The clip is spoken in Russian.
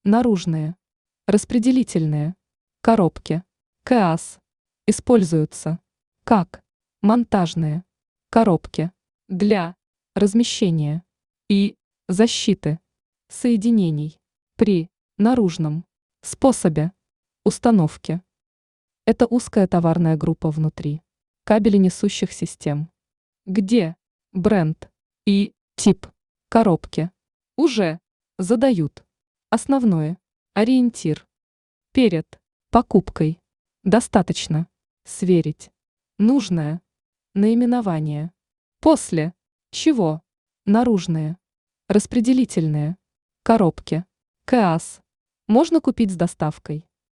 наружные, распределительные, коробки, КАС, используются как монтажные коробки для размещения и защиты соединений при наружном способе установки. Это узкая товарная группа внутри кабеленесущих систем, где бренд и тип коробки уже задают основной ориентир. Перед покупкой достаточно сверить нужное наименование, после чего наружные распределительные коробки КАС можно купить с доставкой.